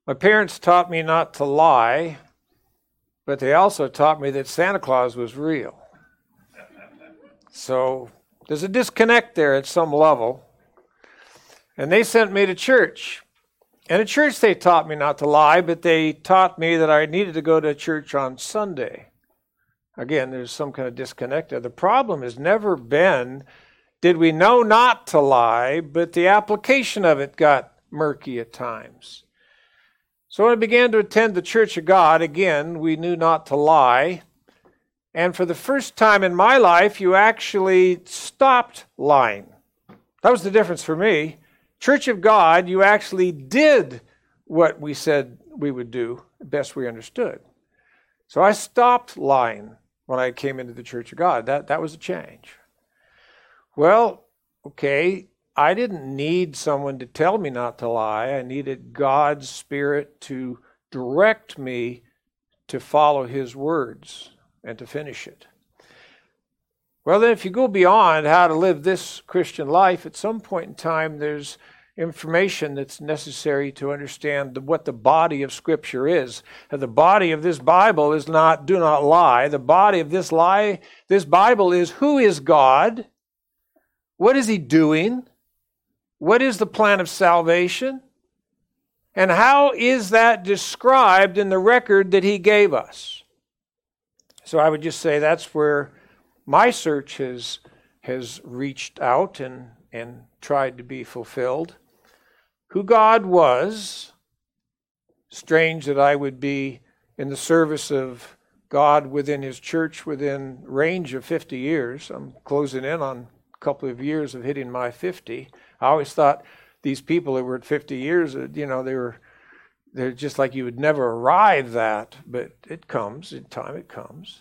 My parents taught me not to lie, but they also taught me that Santa Claus was real. So there's a disconnect there at some level. And they sent me to church. And at church they taught me not to lie, but they taught me that I needed to go to church on Sunday. Again, there's some kind of disconnect there. The problem has never been, did we know not to lie, but the application of it got murky at times. So when I began to attend the Church of God, again, we knew not to lie. And for the first time in my life, you actually stopped lying. That was the difference for me. Church of God, you actually did what we said we would do, best we understood. So I stopped lying when I came into the Church of God. That was a change. Well, okay, I didn't need someone to tell me not to lie. I needed God's Spirit to direct me to follow His words and to finish it. Well, then if you go beyond how to live this Christian life, at some point in time there's information that's necessary to understand what the body of Scripture is. And the body of this Bible is not, do not lie. The body of this Bible is, who is God? What is He doing? What is the plan of salvation? And how is that described in the record that He gave us? So I would just say that's where my search has reached out and tried to be fulfilled. Who God was. Strange that I would be in the service of God within His church within range of 50 years. I'm closing in on a couple of years of hitting my 50. I always thought these people that were at 50 years, they're just like you would never arrive at, but it comes, in time it comes.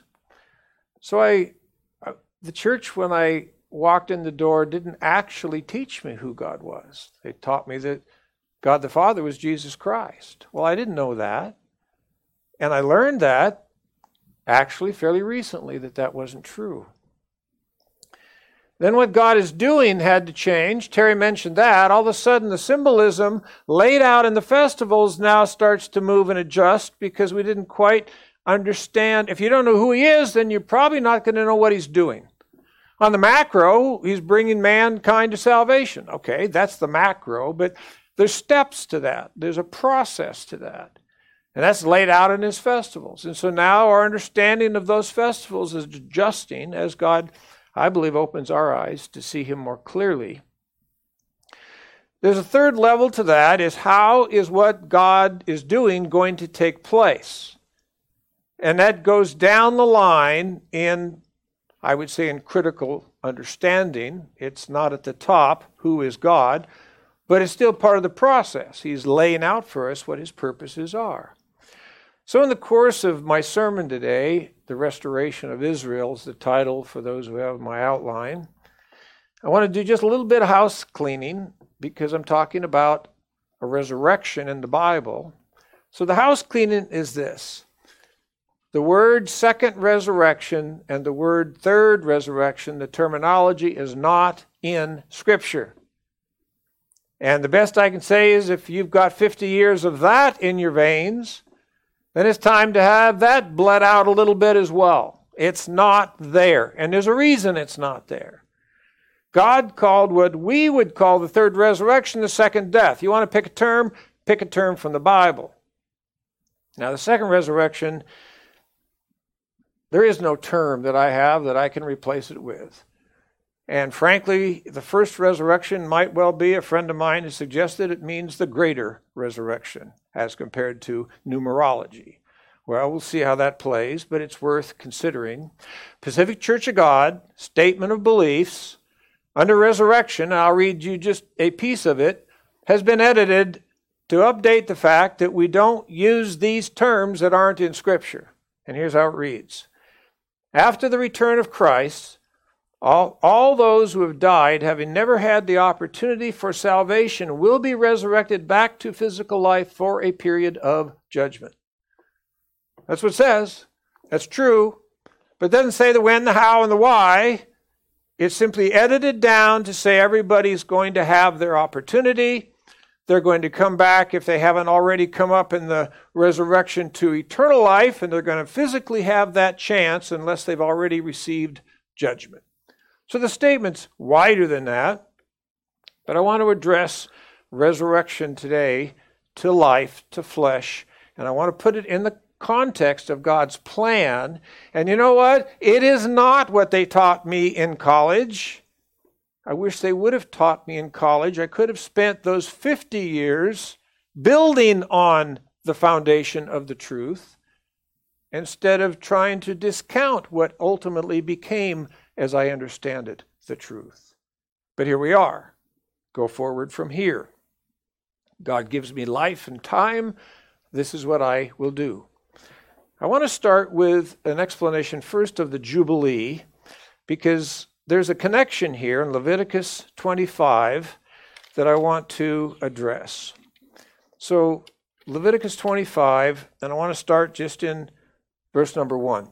So the church, when I walked in the door, didn't actually teach me who God was. They taught me that God the Father was Jesus Christ. Well, I didn't know that. And I learned that actually fairly recently, that wasn't true. Then what God is doing had to change. Terry mentioned that. All of a sudden, the symbolism laid out in the festivals now starts to move and adjust because we didn't quite understand. If you don't know who He is, then you're probably not going to know what He's doing. On the macro, He's bringing mankind to salvation. Okay, that's the macro, but there's steps to that. There's a process to that. And that's laid out in His festivals. And so now our understanding of those festivals is adjusting as God, I believe, opens our eyes to see Him more clearly. There's a third level to that, is how is what God is doing going to take place? And that goes down the line in, I would say, in critical understanding. It's not at the top, who is God, but it's still part of the process. He's laying out for us what His purposes are. So in the course of my sermon today, The Restoration of Israel is the title for those who have my outline. I want to do just a little bit of house cleaning because I'm talking about a resurrection in the Bible. So the house cleaning is this. The word second resurrection and the word third resurrection, the terminology is not in Scripture. And the best I can say is if you've got 50 years of that in your veins, then it's time to have that bled out a little bit as well. It's not there. And there's a reason it's not there. God called what we would call the third resurrection the second death. You want to pick a term from the Bible. Now, the second resurrection, there is no term that I have that I can replace it with. And frankly, the first resurrection might well be, a friend of mine has suggested it means the greater resurrection as compared to numerology. Well, we'll see how that plays, but it's worth considering. Pacific Church of God, Statement of Beliefs, under resurrection, I'll read you just a piece of it, has been edited to update the fact that we don't use these terms that aren't in Scripture. And here's how it reads. After the return of Christ, all those who have died, having never had the opportunity for salvation, will be resurrected back to physical life for a period of judgment. That's what it says. That's true. But it doesn't say the when, the how, and the why. It's simply edited down to say everybody's going to have their opportunity. They're going to come back, if they haven't already come up in the resurrection, to eternal life, and they're going to physically have that chance unless they've already received judgment. So the statement's wider than that, but I want to address resurrection today to life, to flesh, and I want to put it in the context of God's plan. And you know what? It is not what they taught me in college. I wish they would have taught me in college. I could have spent those 50 years building on the foundation of the truth instead of trying to discount what ultimately became, as I understand it, the truth. But here we are. Go forward from here. God gives me life and time. This is what I will do. I want to start with an explanation first of the Jubilee, because there's a connection here in Leviticus 25 that I want to address. So Leviticus 25, and I want to start just in verse number 1.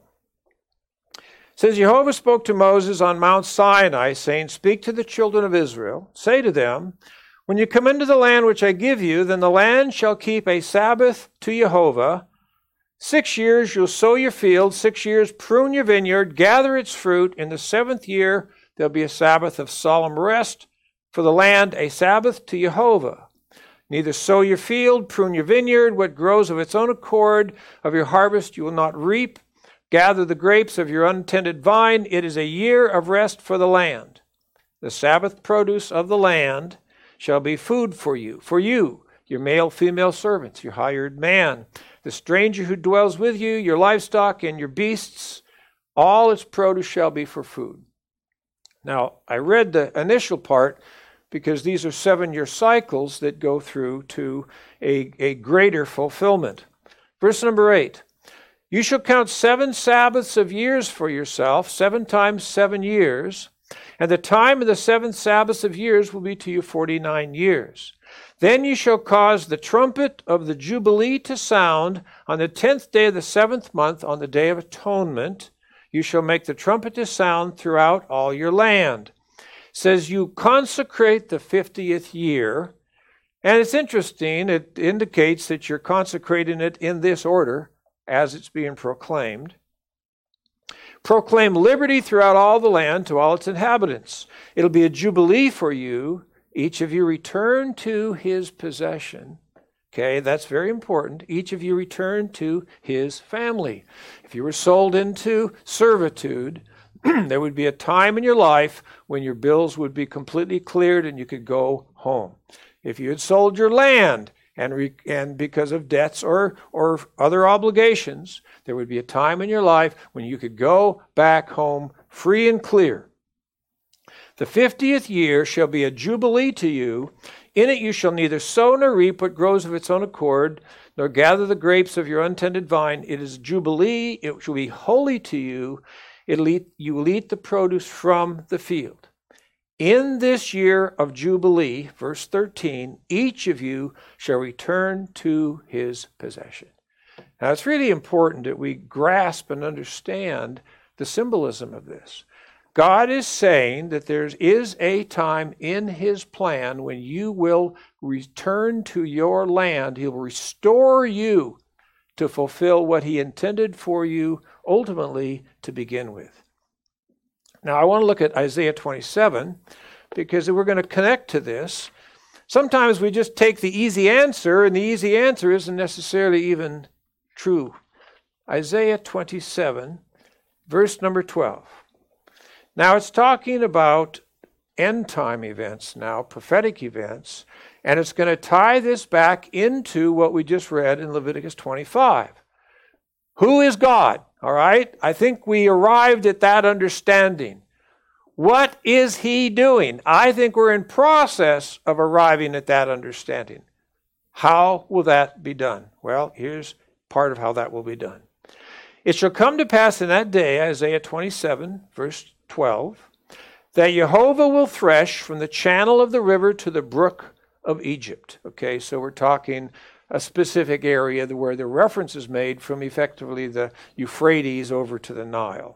It says, Jehovah spoke to Moses on Mount Sinai, saying, Speak to the children of Israel. Say to them, When you come into the land which I give you, then the land shall keep a Sabbath to Jehovah. 6 years you'll sow your field, 6 years prune your vineyard, gather its fruit. In the 7th year there'll be a Sabbath of solemn rest for the land, a Sabbath to Jehovah. Neither sow your field, prune your vineyard, what grows of its own accord of your harvest you will not reap. Gather the grapes of your untended vine. It is a year of rest for the land. The Sabbath produce of the land shall be food for you, your male, female servants, your hired man, the stranger who dwells with you, your livestock and your beasts, all its produce shall be for food. Now, I read the initial part because these are 7-year cycles that go through to a greater fulfillment. Verse number 8, You shall count 7 Sabbaths of years for yourself, 7 times 7 years, and the time of the 7th Sabbath of years will be to you 49 years. Then you shall cause the trumpet of the Jubilee to sound on the 10th day of the 7th month, on the day of atonement. You shall make the trumpet to sound throughout all your land. It says you consecrate the 50th year. And it's interesting, it indicates that you're consecrating it in this order as it's being proclaimed. Proclaim liberty throughout all the land to all its inhabitants. It'll be a jubilee for you. Each of you return to his possession. Okay, that's very important. Each of you return to his family. If you were sold into servitude, there would be a time in your life when your bills would be completely cleared and you could go home. If you had sold your land and because of debts or other obligations, there would be a time in your life when you could go back home free and clear. The 50th year shall be a jubilee to you. In it you shall neither sow nor reap what grows of its own accord, nor gather the grapes of your untended vine. It is jubilee. It shall be holy to you. You will eat the produce from the field. In this year of jubilee, verse 13, each of you shall return to his possession. Now it's really important that we grasp and understand the symbolism of this. God is saying that there is a time in his plan when you will return to your land. He will restore you to fulfill what he intended for you ultimately to begin with. Now, I want to look at Isaiah 27 because we're going to connect to this. Sometimes we just take the easy answer, and the easy answer isn't necessarily even true. Isaiah 27, verse number 12. Now, it's talking about end-time events now, prophetic events, and it's going to tie this back into what we just read in Leviticus 25. Who is God? All right? I think we arrived at that understanding. What is he doing? I think we're in process of arriving at that understanding. How will that be done? Well, here's part of how that will be done. It shall come to pass in that day, Isaiah 27, verse 12, that Jehovah will thresh from the channel of the river to the brook of Egypt. Okay, so we're talking a specific area where the reference is made from effectively the Euphrates over to the Nile.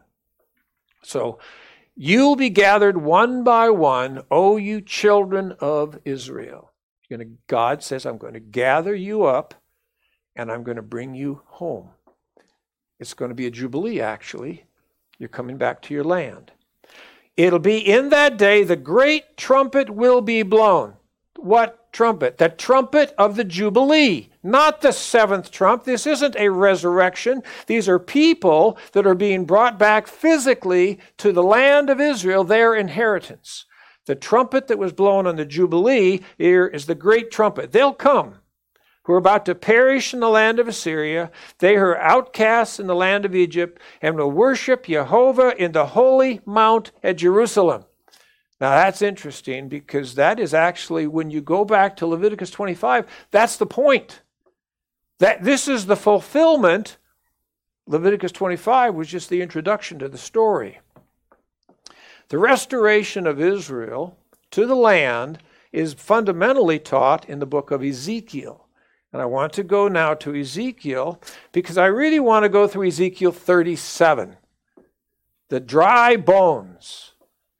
So, you'll be gathered one by one, O you children of Israel. God says, I'm going to gather you up and I'm going to bring you home. It's going to be a jubilee, actually. You're coming back to your land. It'll be in that day the great trumpet will be blown. What trumpet? The trumpet of the jubilee, not the seventh trump. This isn't a resurrection. These are people that are being brought back physically to the land of Israel, their inheritance. The trumpet that was blown on the jubilee here is the great trumpet. They'll come, who are about to perish in the land of Assyria. They are outcasts in the land of Egypt and will worship Jehovah in the holy mount at Jerusalem. Now that's interesting because that is actually, when you go back to Leviticus 25, that's the point. That this is the fulfillment. Leviticus 25 was just the introduction to the story. The restoration of Israel to the land is fundamentally taught in the book of Ezekiel. And I want to go now to Ezekiel because I really want to go through Ezekiel 37. The dry bones.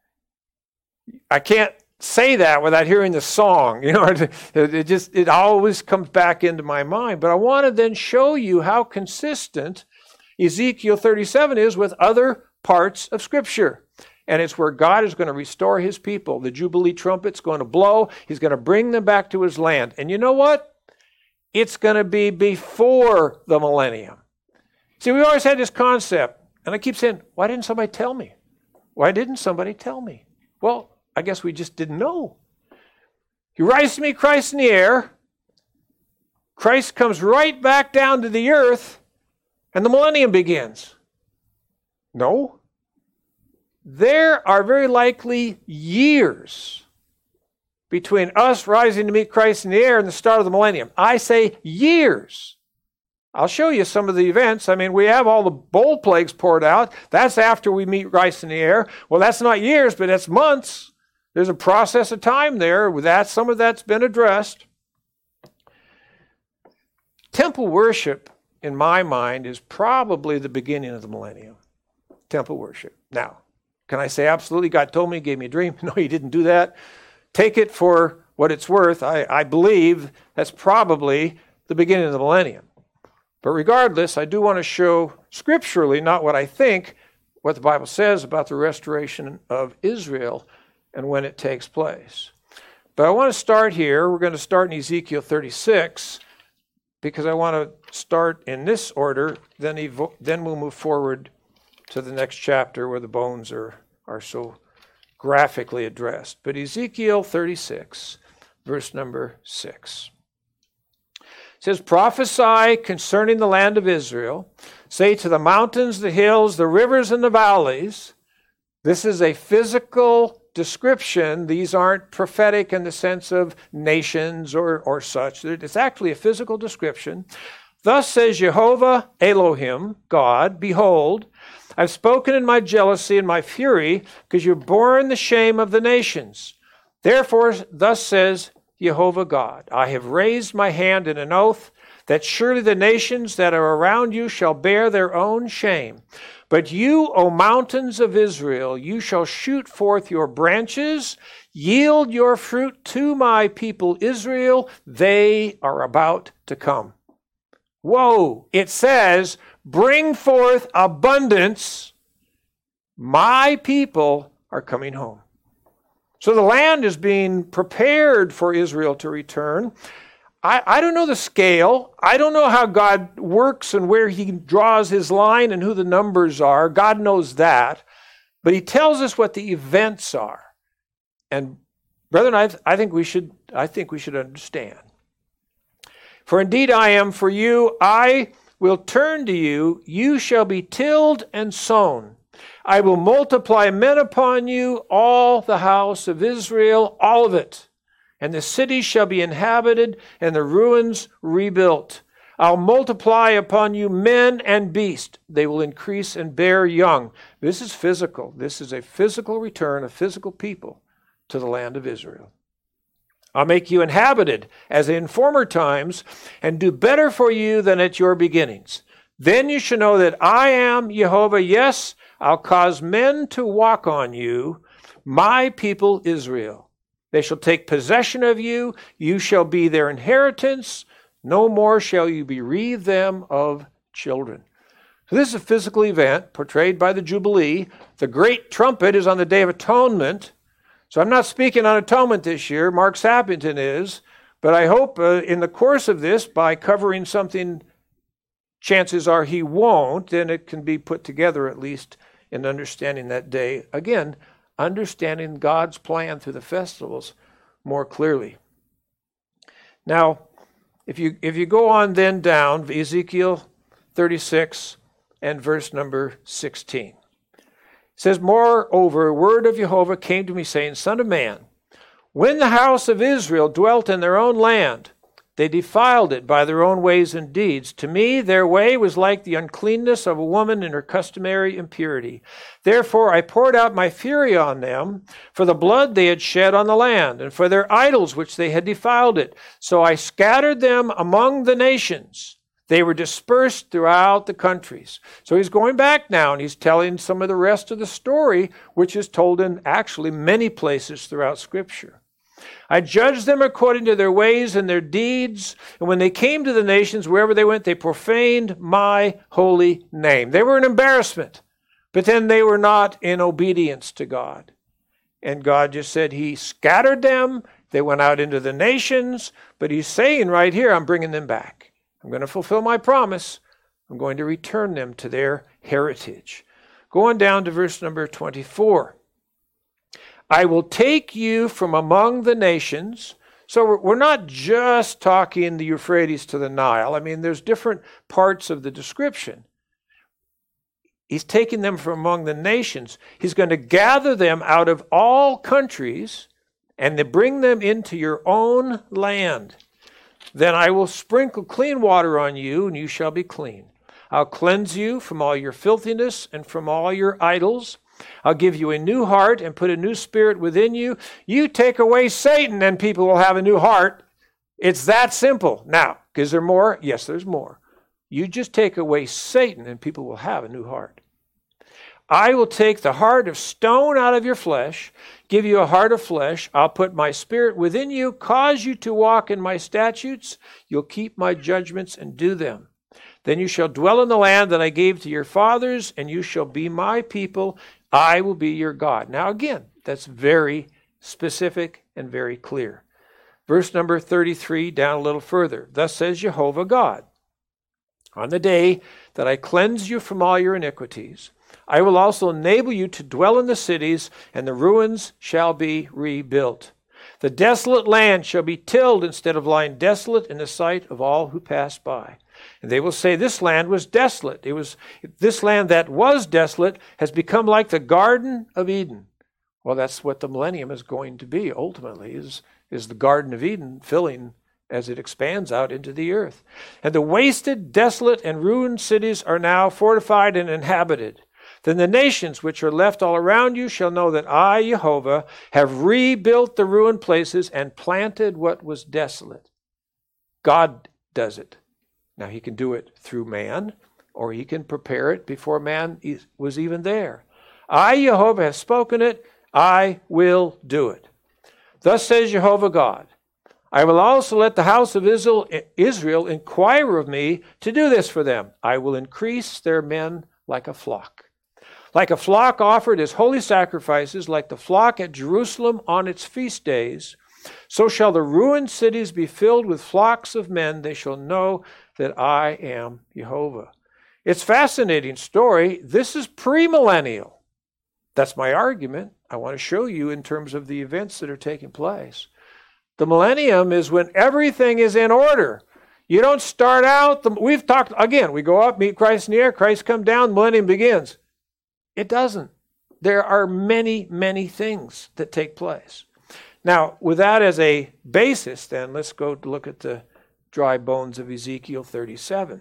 I can't say that without hearing the song. It always comes back into my mind. But I want to then show you how consistent Ezekiel 37 is with other parts of Scripture. And it's where God is going to restore his people. The Jubilee trumpet's going to blow. He's going to bring them back to his land. And you know what? It's going to be before the millennium. See, we always had this concept. And I keep saying, why didn't somebody tell me? Why didn't somebody tell me? Well, I guess we just didn't know. You rise to meet Christ in the air. Christ comes right back down to the earth. And the millennium begins. No. There are very likely years between us rising to meet Christ in the air and the start of the millennium. I say years. I'll show you some of the events. I mean, we have all the bowl plagues poured out. That's after we meet Christ in the air. Well, that's not years, but that's months. There's a process of time there. With that, some of that's been addressed. Temple worship, in my mind, is probably the beginning of the millennium. Temple worship. Now, can I say absolutely God told me, he gave me a dream? No, he didn't do that. Take it for what it's worth. I believe that's probably the beginning of the millennium. But regardless, I do want to show scripturally, not what I think, what the Bible says about the restoration of Israel and when it takes place. But I want to start here. We're going to start in Ezekiel 36 because I want to start in this order. Then we'll move forward to the next chapter where the bones are so graphically addressed. But Ezekiel 36, verse number 6. It says, prophesy concerning the land of Israel. Say to the mountains, the hills, the rivers, and the valleys. This is a physical description. These aren't prophetic in the sense of nations or such. It's actually a physical description. Thus says Jehovah Elohim, God, behold, I've spoken in my jealousy and my fury, because you've borne the shame of the nations. Therefore, thus says Jehovah God, I have raised my hand in an oath, that surely the nations that are around you shall bear their own shame. But you, O mountains of Israel, you shall shoot forth your branches, yield your fruit to my people Israel. They are about to come. Whoa, it says, bring forth abundance. My people are coming home. So the land is being prepared for Israel to return. I don't know the scale. I don't know how God works and where he draws his line and who the numbers are. God knows that. But he tells us what the events are. And brethren, I think we should understand. For indeed I am for you, I will turn to you, you shall be tilled and sown. I will multiply men upon you, all the house of Israel, all of it. And the cities shall be inhabited, and the ruins rebuilt. I'll multiply upon you men and beasts. They will increase and bear young. This is physical. This is a physical return of physical people to the land of Israel. I'll make you inhabited as in former times, and do better for you than at your beginnings. Then you shall know that I am Jehovah. Yes, I'll cause men to walk on you, my people Israel. They shall take possession of you. You shall be their inheritance. No more shall you bereave them of children. So this is a physical event portrayed by the Jubilee. The great trumpet is on the Day of Atonement. So I'm not speaking on atonement this year. Mark Sappington is. But I hope in the course of this, by covering something, chances are he won't, then it can be put together at least in understanding that day. Again, understanding God's plan through the festivals more clearly. Now, if you go on then down, Ezekiel 36 and verse number 16. It says, Moreover, a word of Jehovah came to me, saying, Son of man, when the house of Israel dwelt in their own land, they defiled it by their own ways and deeds. To me, their way was like the uncleanness of a woman in her customary impurity. Therefore, I poured out my fury on them for the blood they had shed on the land, and for their idols which they had defiled it. So I scattered them among the nations. They were dispersed throughout the countries. So he's going back now, and he's telling some of the rest of the story, which is told in actually many places throughout Scripture. I judged them according to their ways and their deeds. And when they came to the nations, wherever they went, they profaned my holy name. They were an embarrassment, but then they were not in obedience to God. And God just said he scattered them. They went out into the nations, but he's saying right here, I'm bringing them back. I'm going to fulfill my promise. I'm going to return them to their heritage. Going down to verse number 24. I will take you from among the nations. So we're not just talking the Euphrates to the Nile. I mean, there's different parts of the description. He's taking them from among the nations. He's going to gather them out of all countries and to bring them into your own land. Then I will sprinkle clean water on you, and you shall be clean. I'll cleanse you from all your filthiness and from all your idols. I'll give you a new heart and put a new spirit within you. You take away Satan and people will have a new heart. It's that simple. Now, is there more? Yes, there's more. You just take away Satan and people will have a new heart. I will take the heart of stone out of your flesh, give you a heart of flesh. I'll put my spirit within you, cause you to walk in my statutes. You'll keep my judgments and do them. Then you shall dwell in the land that I gave to your fathers, and you shall be my people. I will be your God. Now again, that's very specific and very clear. Verse number 33, down a little further. Thus says Jehovah God, on the day that I cleanse you from all your iniquities, I will also enable you to dwell in the cities, and the ruins shall be rebuilt. The desolate land shall be tilled instead of lying desolate in the sight of all who pass by. And they will say, this land was desolate. This land that was desolate has become like the Garden of Eden. Well, that's what the millennium is going to be ultimately, is the Garden of Eden filling as it expands out into the earth. And the wasted, desolate, and ruined cities are now fortified and inhabited. Then the nations which are left all around you shall know that I, Jehovah, have rebuilt the ruined places and planted what was desolate. God does it. Now, he can do it through man, or he can prepare it before man was even there. I, Jehovah, have spoken it. I will do it. Thus says Jehovah God, I will also let the house of Israel inquire of me to do this for them. I will increase their men like a flock. Like a flock offered as holy sacrifices, like the flock at Jerusalem on its feast days, so shall the ruined cities be filled with flocks of men. They shall know that I am Jehovah. It's a fascinating story. This is premillennial. That's my argument. I want to show you in terms of the events that are taking place. The millennium is when everything is in order. You don't start out, we've talked, again, we go up, meet Christ in the air, Christ come down, millennium begins. It doesn't. There are many, many things that take place. Now, with that as a basis, then, let's go look at the dry bones of Ezekiel 37.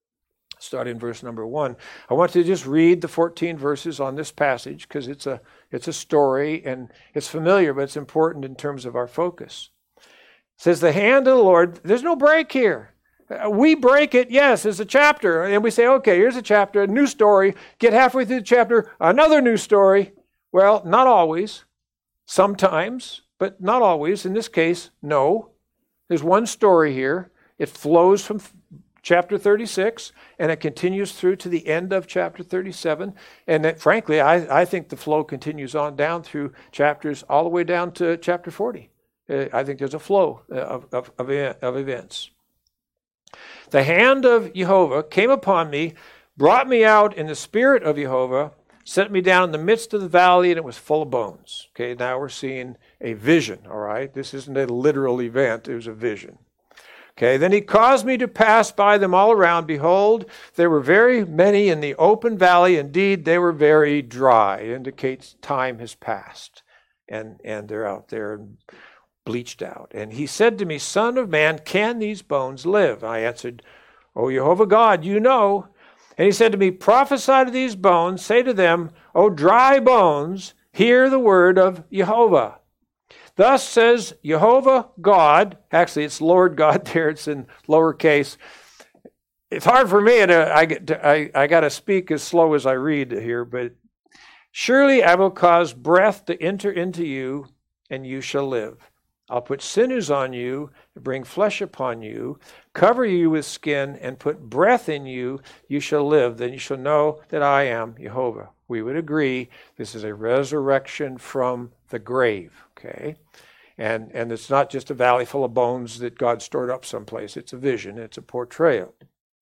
Start in verse number 1. I want to just read the 14 verses on this passage because it's a story and it's familiar, but it's important in terms of our focus. It says, the hand of the Lord, there's no break here. We break it, yes, it's a chapter. And we say, okay, here's a chapter, a new story. Get halfway through the chapter, another new story. Well, not always. Sometimes but not always. In this case, no. There's one story here. It flows from chapter 36, and it continues through to the end of chapter 37. And that, frankly, I think the flow continues on down through chapters all the way down to chapter 40. I think there's a flow of events. The hand of Jehovah came upon me, brought me out in the spirit of Jehovah, set me down in the midst of the valley, and it was full of bones. Okay, now we're seeing a vision, all right? This isn't a literal event, it was a vision. Okay, then he caused me to pass by them all around. Behold, there were very many in the open valley. Indeed, they were very dry. It indicates time has passed, and they're out there bleached out. And he said to me, Son of man, can these bones live? I answered, O Jehovah God, you know. And he said to me, prophesy to these bones, say to them, O dry bones, hear the word of Jehovah. Thus says Jehovah God, actually it's Lord God there, it's in lowercase. It's hard for me, and I got to speak as slow as I read here, but surely I will cause breath to enter into you, and you shall live. I'll put sinews on you, bring flesh upon you, cover you with skin, and put breath in you, you shall live. Then you shall know that I am Jehovah. We would agree this is a resurrection from the grave, okay? And it's not just a valley full of bones that God stored up someplace. It's a vision. It's a portrayal.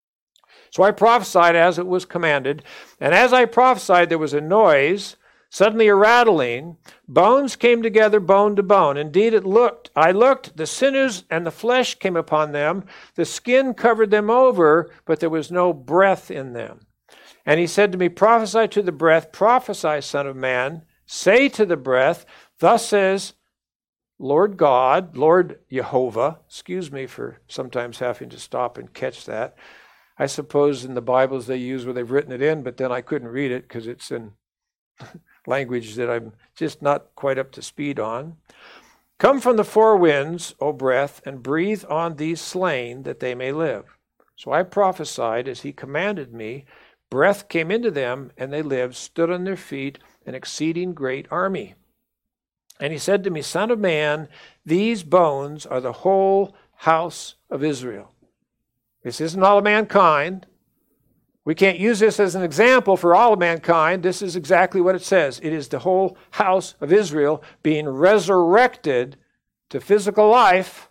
So I prophesied as it was commanded, and as I prophesied, there was a noise, suddenly a rattling. Bones came together, bone to bone. Indeed, I looked, the sinews and the flesh came upon them. The skin covered them over, but there was no breath in them. And he said to me, prophesy to the breath, prophesy, Son of man, say to the breath, thus says Lord God, Lord Jehovah. Excuse me for sometimes having to stop and catch that. I suppose in the Bibles they use where they've written it in, but then I couldn't read it because it's in language that I'm just not quite up to speed on. Come from the four winds, O breath, and breathe on these slain that they may live. So I prophesied as he commanded me. Breath came into them, and they lived, stood on their feet, an exceeding great army. And he said to me, Son of man, these bones are the whole house of Israel. This isn't all of mankind. We can't use this as an example for all of mankind. This is exactly what it says. It is the whole house of Israel being resurrected to physical life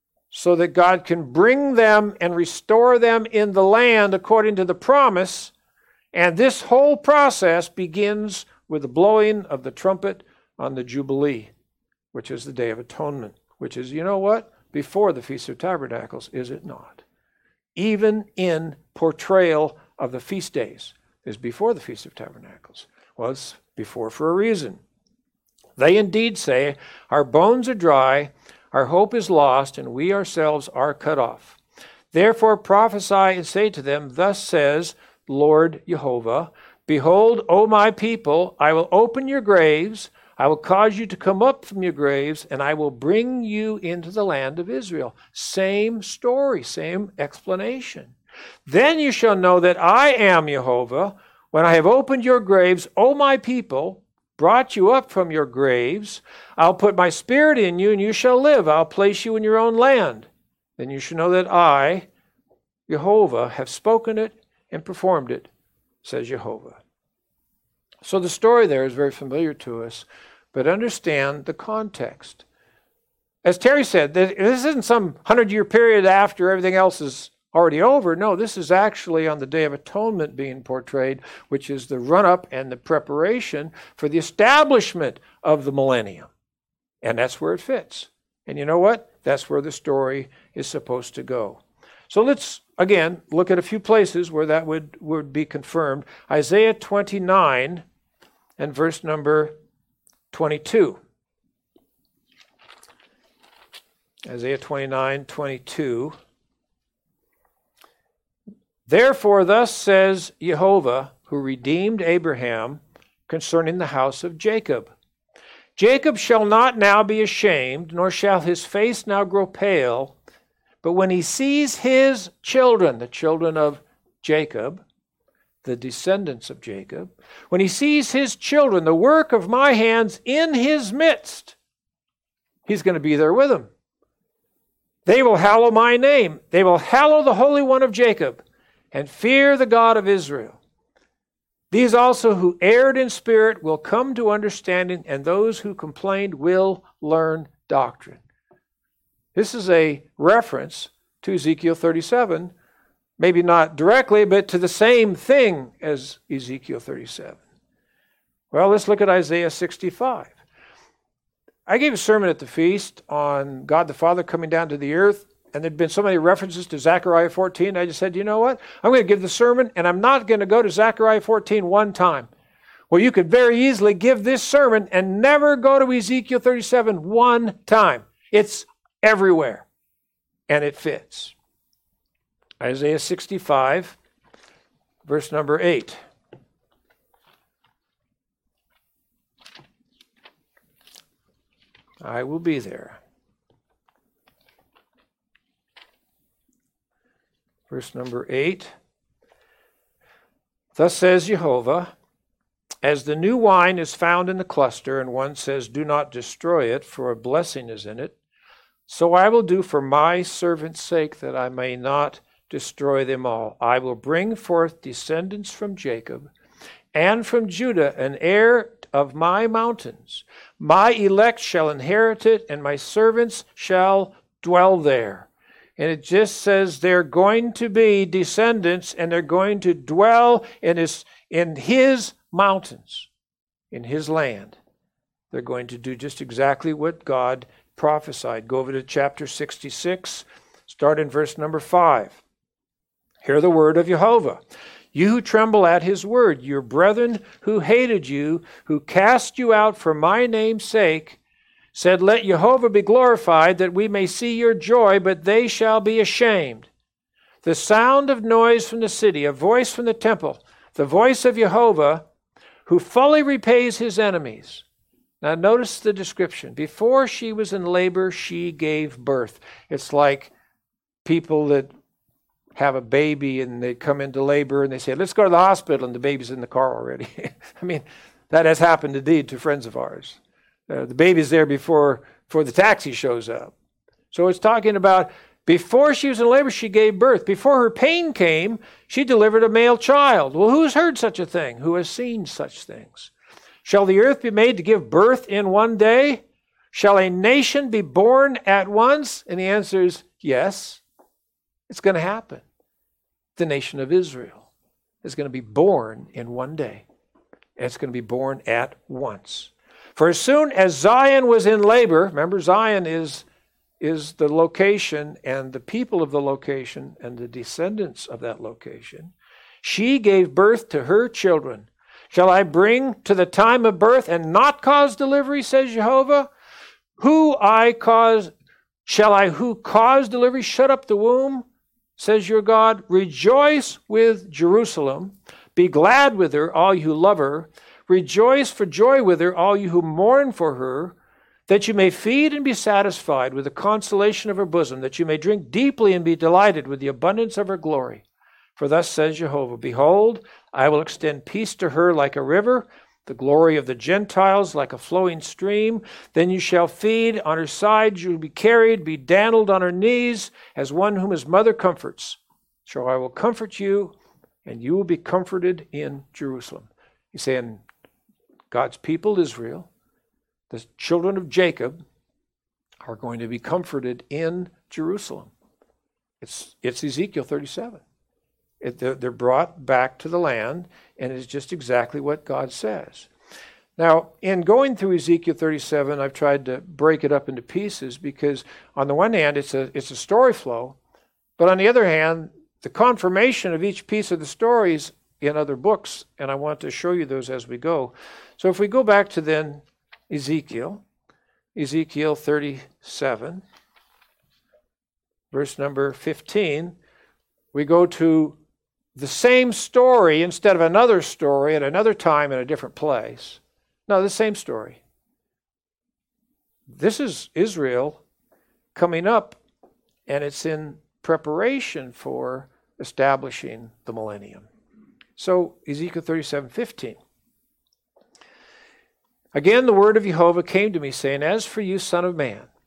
so that God can bring them and restore them in the land according to the promise. And this whole process begins with the blowing of the trumpet on the Jubilee, which is the Day of Atonement, which is, you know what? Before the Feast of Tabernacles, is it not? Even in portrayal of the feast days is before the Feast of Tabernacles. Well, it's before for a reason. They indeed say, our bones are dry, our hope is lost, and we ourselves are cut off. Therefore prophesy and say to them, thus says Lord Jehovah, behold, O my people, I will open your graves, I will cause you to come up from your graves, and I will bring you into the land of Israel. Same story, same explanation. Then you shall know that I am Jehovah, when I have opened your graves, O my people, brought you up from your graves. I'll put my spirit in you, and you shall live. I'll place you in your own land. Then you shall know that I, Jehovah, have spoken it and performed it, says Jehovah. So the story there is very familiar to us, but understand the context. As Terry said, this isn't some 100-year period after everything else is already over. No, this is actually on the Day of Atonement being portrayed, which is the run-up and the preparation for the establishment of the millennium. And that's where it fits. And you know what? That's where the story is supposed to go. So let's, again, look at a few places where that would be confirmed. Isaiah 29 and verse number 22. Isaiah 29:22. Therefore, thus says Jehovah, who redeemed Abraham, concerning the house of Jacob. Jacob shall not now be ashamed, nor shall his face now grow pale, but when he sees his children, the children of Jacob, the descendants of Jacob, when he sees his children, the work of my hands in his midst, He's going to be there with them. They will hallow my name. They will hallow the Holy One of Jacob and fear the God of Israel. These also who erred in spirit will come to understanding, and those who complained will learn doctrine. This is a reference to Ezekiel 37, maybe not directly, but to the same thing as Ezekiel 37. Well, let's look at Isaiah 65. I gave a sermon at the feast on God the Father coming down to the earth, and there'd been so many references to Zechariah 14. I just said, you know what? I'm going to give the sermon, and I'm not going to go to Zechariah 14 one time. Well, you could very easily give this sermon and never go to Ezekiel 37 one time. It's everywhere, and it fits. Isaiah 65, verse number 8. I will be there. Verse number 8. Thus says Jehovah, as the new wine is found in the cluster, and one says, do not destroy it, for a blessing is in it, so I will do for my servant's sake, that I may not destroy them all. I will bring forth descendants from Jacob, and from Judah an heir of my mountains. My elect shall inherit it, and my servants shall dwell there. And it just says they're going to be descendants, and they're going to dwell in his mountains, in his land. They're going to do just exactly what God prophesied. Go over to chapter 66, start in verse number 5. Hear the word of Jehovah. You who tremble at his word, your brethren who hated you, who cast you out for my name's sake, said, let Jehovah be glorified, that we may see your joy, but they shall be ashamed. The sound of noise from the city, a voice from the temple, the voice of Jehovah, who fully repays his enemies. Now notice the description. Before she was in labor, she gave birth. It's like people that have a baby and they come into labor and they say, let's go to the hospital, and the baby's in the car already. I mean, that has happened indeed to friends of ours. The baby's there before the taxi shows up. So it's talking about before she was in labor, she gave birth. Before her pain came, she delivered a male child. Well, who's heard such a thing? Who has seen such things? Shall the earth be made to give birth in one day? Shall a nation be born at once? And the answer is yes. It's going to happen. The nation of Israel is going to be born in one day. And it's going to be born at once. For as soon as Zion was in labor, remember Zion is the location and the people of the location and the descendants of that location, she gave birth to her children. Shall I bring to the time of birth and not cause delivery, says Jehovah? Who cause delivery, shut up the womb, says your God. Rejoice with Jerusalem. Be glad with her, all you who love her. Rejoice for joy with her, all you who mourn for her, that you may feed and be satisfied with the consolation of her bosom, that you may drink deeply and be delighted with the abundance of her glory. For thus says Jehovah, behold, I will extend peace to her like a river, the glory of the Gentiles like a flowing stream. Then you shall feed on her side, you will be carried, be dandled on her knees, as one whom his mother comforts. So I will comfort you, and you will be comforted in Jerusalem. He's saying, God's people, Israel, the children of Jacob, are going to be comforted in Jerusalem. It's Ezekiel 37. They're brought back to the land, and it's just exactly what God says. Now, in going through Ezekiel 37, I've tried to break it up into pieces because, on the one hand, it's a story flow, but on the other hand, the confirmation of each piece of the story is in other books, and I want to show you those as we go. So if we go back to then Ezekiel 37, verse number 15, we go to the same story instead of another story at another time in a different place. No, the same story. This is Israel coming up, and it's in preparation for establishing the millennium. So Ezekiel 37:15. Again, the word of Jehovah came to me, saying, as for you, son of man,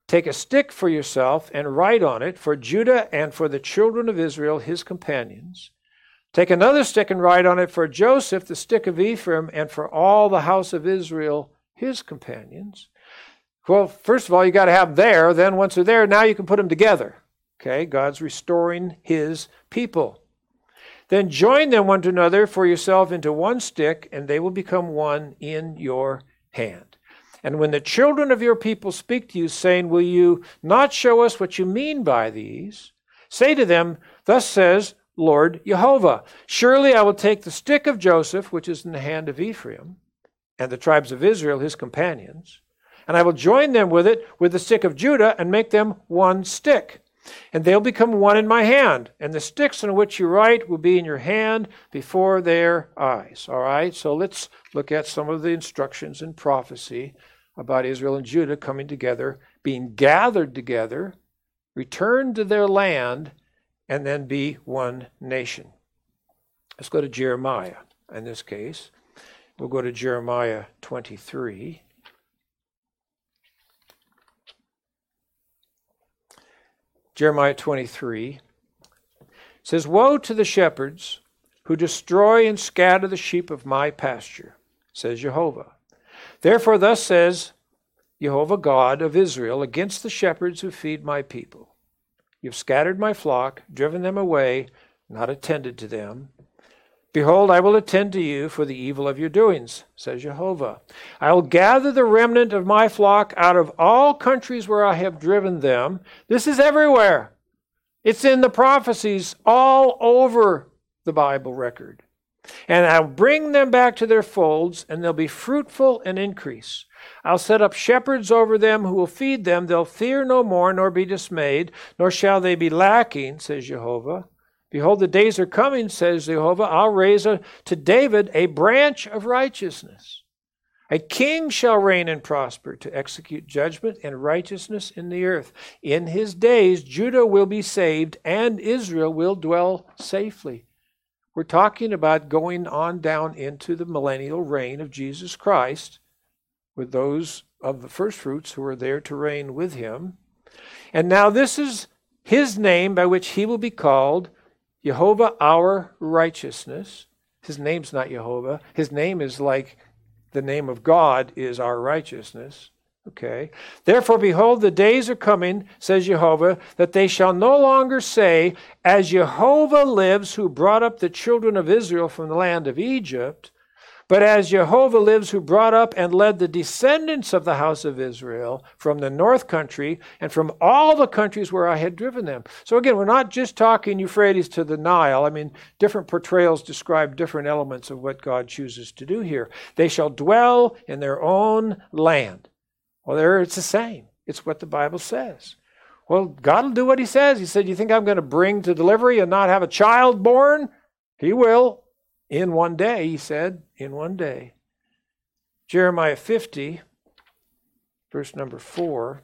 Take a stick for yourself and write on it, for Judah and for the children of Israel, his companions. Take another stick and write on it for Joseph, the stick of Ephraim, and for all the house of Israel, his companions. Well, first of all, you got to have there. Then once they're there, now you can put them together. Okay, God's restoring his people. Then join them one to another for yourself into one stick, and they will become one in your hand. And when the children of your people speak to you, saying, will you not show us what you mean by these? Say to them, thus says Lord Jehovah, surely I will take the stick of Joseph, which is in the hand of Ephraim, and the tribes of Israel, his companions, and I will join them with it with the stick of Judah and make them one stick. And they'll become one in my hand, and the sticks on which you write will be in your hand before their eyes. All right, so let's look at some of the instructions in prophecy about Israel and Judah coming together, being gathered together, return to their land, and then be one nation. Let's go to Jeremiah in this case. We'll go to Jeremiah 23. Jeremiah 23 says, woe to the shepherds who destroy and scatter the sheep of my pasture, says Jehovah. Therefore thus says Jehovah God of Israel against the shepherds who feed my people. You've scattered my flock, driven them away, not attended to them. Behold, I will attend to you for the evil of your doings, says Jehovah. I will gather the remnant of my flock out of all countries where I have driven them. This is everywhere. It's in the prophecies all over the Bible record. And I'll bring them back to their folds, and they'll be fruitful and increase. I'll set up shepherds over them who will feed them. They'll fear no more, nor be dismayed, nor shall they be lacking, says Jehovah. Behold, the days are coming, says Jehovah. I'll raise to David a branch of righteousness. A king shall reign and prosper to execute judgment and righteousness in the earth. In his days, Judah will be saved and Israel will dwell safely. We're talking about going on down into the millennial reign of Jesus Christ with those of the first fruits who are there to reign with him. And now this is his name by which he will be called, Jehovah our righteousness. His name's not Jehovah. His name is like the name of God is our righteousness. Okay. Therefore, behold, the days are coming, says Jehovah, that they shall no longer say, as Jehovah lives, who brought up the children of Israel from the land of Egypt, but as Jehovah lives, who brought up and led the descendants of the house of Israel from the north country and from all the countries where I had driven them. So again, we're not just talking Euphrates to the Nile. I mean, different portrayals describe different elements of what God chooses to do here. They shall dwell in their own land. Well, there it's the same. It's what the Bible says. Well, God will do what he says. He said, you think I'm going to bring to delivery and not have a child born? He will. In one day, he said, in one day. Jeremiah 50, verse number 4,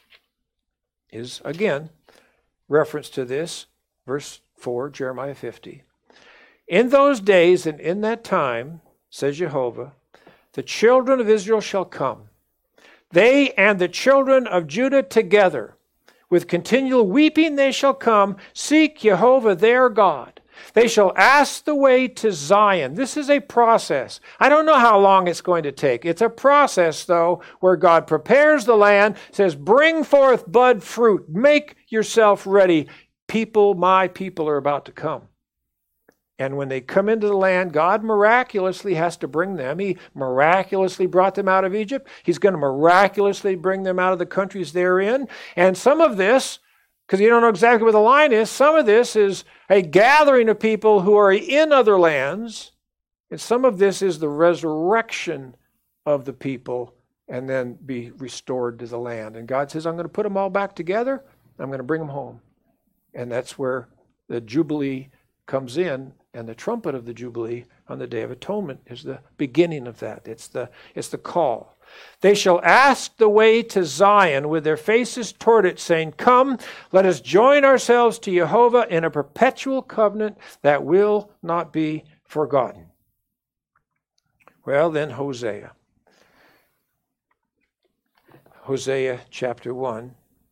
is again reference to this. Verse 4, Jeremiah 50. In those days and in that time, says Jehovah, the children of Israel shall come, they and the children of Judah together. With continual weeping they shall come, seek Jehovah their God. They shall ask the way to Zion. This is a process. I don't know how long it's going to take. It's a process, though, where God prepares the land, says, bring forth bud fruit. Make yourself ready. People, my people, are about to come. And when they come into the land, God miraculously has to bring them. He miraculously brought them out of Egypt. He's going to miraculously bring them out of the countries they're in. And some of this, because you don't know exactly where the line is, some of this is a gathering of people who are in other lands. And some of this is the resurrection of the people and then be restored to the land. And God says, I'm going to put them all back together. I'm going to bring them home. And that's where the Jubilee comes in. And the trumpet of the Jubilee on the Day of Atonement is the beginning of that. It's the call. They shall ask the way to Zion with their faces toward it, saying, come, let us join ourselves to Jehovah in a perpetual covenant that will not be forgotten. Well, then Hosea. Hosea chapter 1.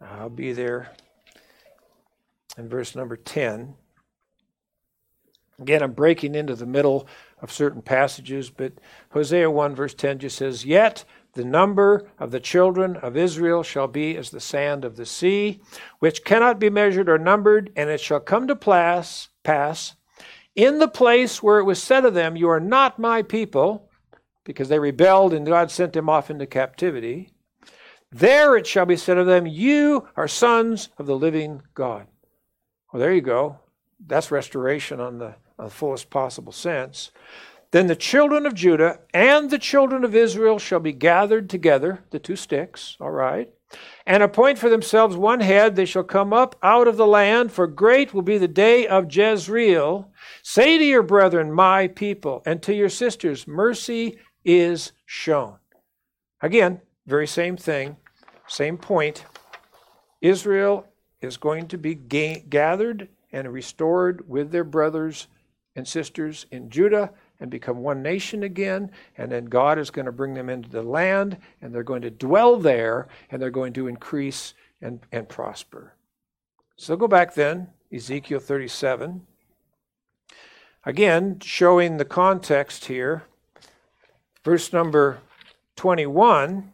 I'll be there in verse number 10. Again, I'm breaking into the middle of certain passages, but Hosea 1 verse 10 just says, "Yet the number of the children of Israel shall be as the sand of the sea, which cannot be measured or numbered, and it shall come to pass in the place where it was said of them, 'You are not my people,' because they rebelled and God sent them off into captivity. There it shall be said of them, 'You are sons of the living God.'" Well, there you go. That's restoration on the fullest possible sense. "Then the children of Judah and the children of Israel shall be gathered together," the two sticks, all right, "and appoint for themselves one head. They shall come up out of the land, for great will be the day of Jezreel. Say to your brethren, 'My people,' and to your sisters, 'Mercy is shown.'" Again, very same thing, same point. Israel is going to be gathered and restored with their brothers and sisters in Judah and become one nation again. And then God is going to bring them into the land, and they're going to dwell there, and they're going to increase and prosper. So go back then, Ezekiel 37. Again, showing the context here. Verse number 21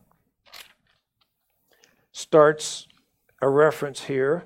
starts a reference here.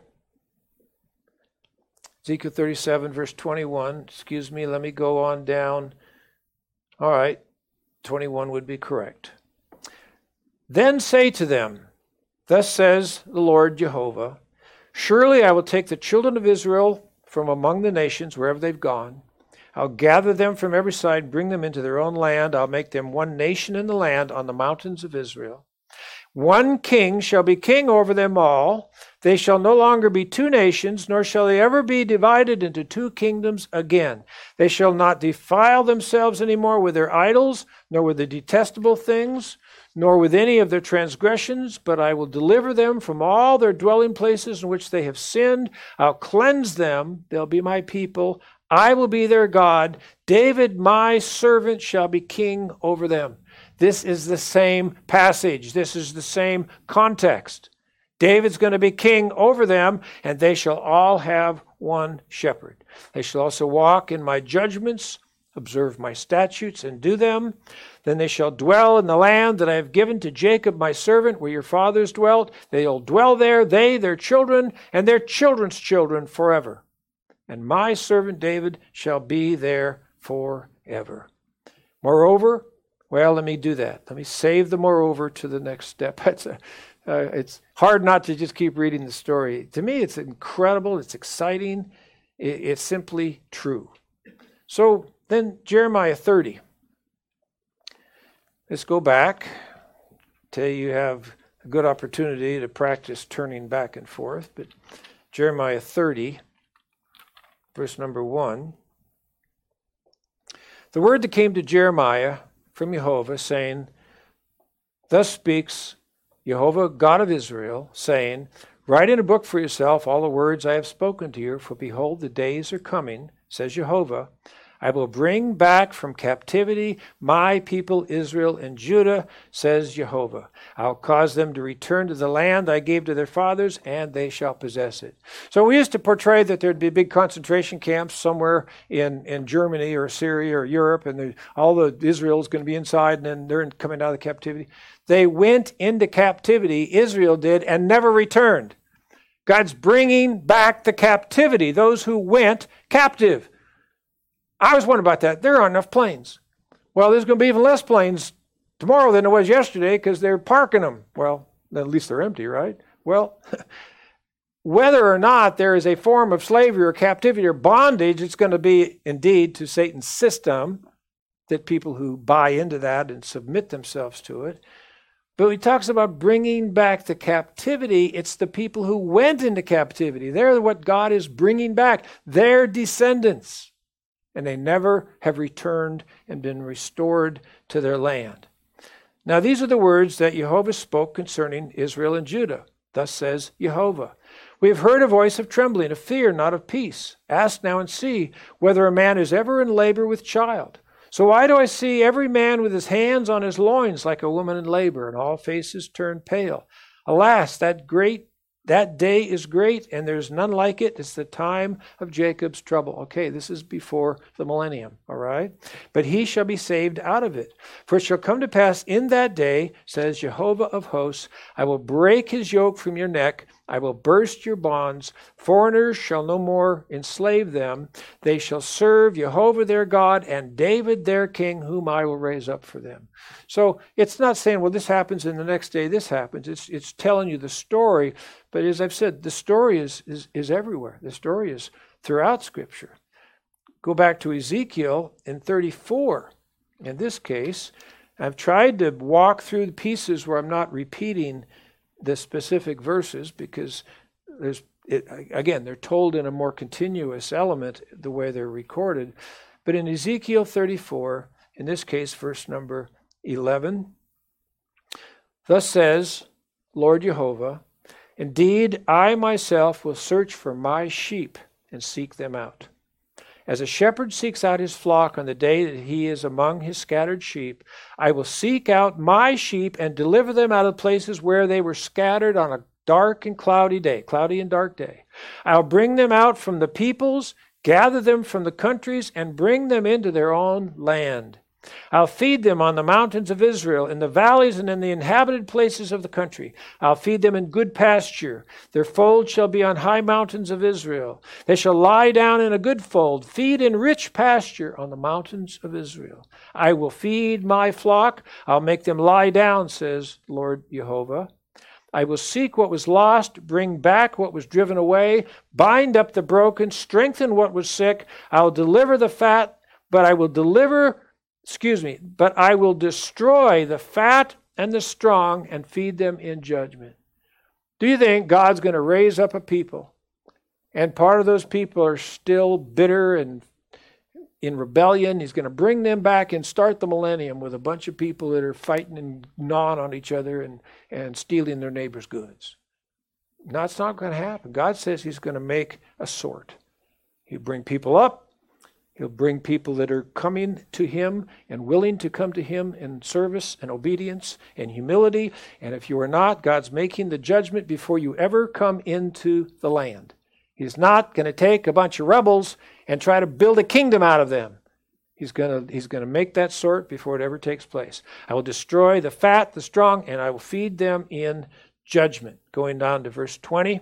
Ezekiel 37, verse 21. Excuse me, let me go on down. All right, 21 would be correct. "Then say to them, 'Thus says the Lord Jehovah, surely I will take the children of Israel from among the nations, wherever they've gone. I'll gather them from every side, bring them into their own land. I'll make them one nation in the land on the mountains of Israel. One king shall be king over them all. They shall no longer be two nations, nor shall they ever be divided into two kingdoms again. They shall not defile themselves any more with their idols, nor with the detestable things, nor with any of their transgressions, but I will deliver them from all their dwelling places in which they have sinned. I'll cleanse them. They'll be my people. I will be their God. David, my servant, shall be king over them." This is the same passage. This is the same context. David's going to be king over them, and they shall all have one shepherd. They shall also walk in my judgments, observe my statutes, and do them. Then they shall dwell in the land that I have given to Jacob my servant, where your fathers dwelt. They'll dwell there, they, their children, and their children's children forever. And my servant David shall be there forever. Moreover, well, let me do that. Let me save the moreover to the next step. It's hard not to just keep reading the story. To me, it's incredible. It's exciting. It's simply true. So then Jeremiah 30. Let's go back till you have a good opportunity to practice turning back and forth. But Jeremiah 30, verse number 1. "The word that came to Jeremiah from Jehovah, saying, Thus speaks Jehovah, God of Israel, saying, Write in a book for yourself all the words I have spoken to you, for behold, the days are coming, says Jehovah. I will bring back from captivity my people Israel and Judah, says Jehovah. I'll cause them to return to the land I gave to their fathers, and they shall possess it." So we used to portray that there'd be big concentration camps somewhere in Germany or Syria or Europe, and all the Israel's going to be inside, and then they're coming out of captivity. They went into captivity, Israel did, and never returned. God's bringing back the captivity, those who went captive. I was wondering about that. There aren't enough planes. Well, there's going to be even less planes tomorrow than there was yesterday because they're parking them. Well, at least they're empty, right? Well, whether or not there is a form of slavery or captivity or bondage, it's going to be indeed to Satan's system, that people who buy into that and submit themselves to it. But he talks about bringing back the captivity. It's the people who went into captivity. They're what God is bringing back. Their descendants. And they never have returned and been restored to their land. Now these are the words that Jehovah spoke concerning Israel and Judah. Thus says Jehovah, "We have heard a voice of trembling, of fear, not of peace. Ask now and see whether a man is ever in labor with child. So why do I see every man with his hands on his loins like a woman in labor, and all faces turn pale? Alas, that great That day is great, and there's none like it. It's the time of Jacob's trouble. Okay, this is before the millennium, all right? But he shall be saved out of it. For it shall come to pass in that day, says Jehovah of hosts, I will break his yoke from your neck. I will burst your bonds. Foreigners shall no more enslave them. They shall serve Jehovah their God and David their king, whom I will raise up for them. So it's not saying, well, this happens and the next day this happens. It's telling you the story. But as I've said, the story is everywhere. The story is throughout Scripture. Go back to Ezekiel in 34. In this case, I've tried to walk through the pieces where I'm not repeating the specific verses because again, they're told in a more continuous element the way they're recorded. But in Ezekiel 34, in this case, verse number 11, thus says Lord Jehovah, indeed, I myself will search for my sheep and seek them out. As a shepherd seeks out his flock on the day that he is among his scattered sheep, I will seek out my sheep and deliver them out of places where they were scattered on a dark and cloudy day, cloudy and dark day. I'll bring them out from the peoples, gather them from the countries, and bring them into their own land. I'll feed them on the mountains of Israel, in the valleys and in the inhabited places of the country. I'll feed them in good pasture. Their fold shall be on high mountains of Israel. They shall lie down in a good fold, feed in rich pasture on the mountains of Israel. I will feed my flock. I'll make them lie down, says Lord Jehovah. I will seek what was lost, bring back what was driven away, bind up the broken, strengthen what was sick. I'll deliver the fat, but I will destroy the fat and the strong and feed them in judgment. Do you think God's going to raise up a people, and part of those people are still bitter and in rebellion? He's going to bring them back and start the millennium with a bunch of people that are fighting and gnawing on each other and stealing their neighbor's goods. No, it's not going to happen. God says he's going to make a sort. He'll bring people up. He'll bring people that are coming to him and willing to come to him in service and obedience and humility. And if you are not, God's making the judgment before you ever come into the land. He's not going to take a bunch of rebels and try to build a kingdom out of them. He's going to make that sort before it ever takes place. I will destroy the fat, the strong, and I will feed them in judgment. Going down to verse 20.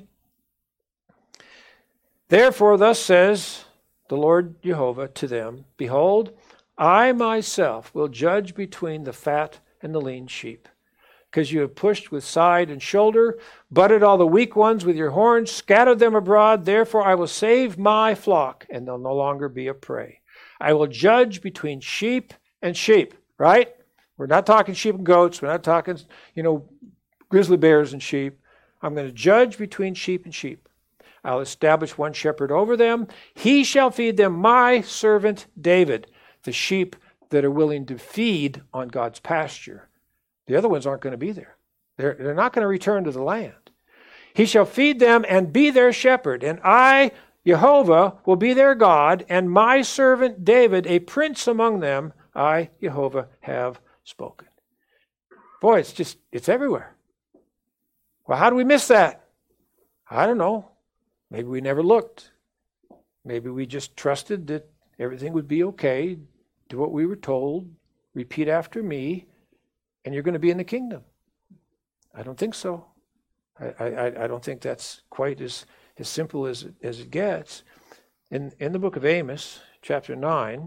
Therefore, thus says the Lord Jehovah to them, behold, I myself will judge between the fat and the lean sheep. Because you have pushed with side and shoulder, butted all the weak ones with your horns, scattered them abroad, therefore I will save my flock, and they'll no longer be a prey. I will judge between sheep and sheep, right? We're not talking sheep and goats. We're not talking, grizzly bears and sheep. I'm going to judge between sheep and sheep. I'll establish one shepherd over them. He shall feed them, my servant David, the sheep that are willing to feed on God's pasture. The other ones aren't going to be there. They're not going to return to the land. He shall feed them and be their shepherd, and I, Jehovah, will be their God, and my servant David, a prince among them, I, Jehovah, have spoken. Boy, it's everywhere. Well, how do we miss that? I don't know. Maybe we never looked. Maybe we just trusted that everything would be okay, do what we were told, repeat after me, and you're going to be in the kingdom. I don't think so. I don't think that's quite as simple as it gets. In the book of Amos, chapter 9,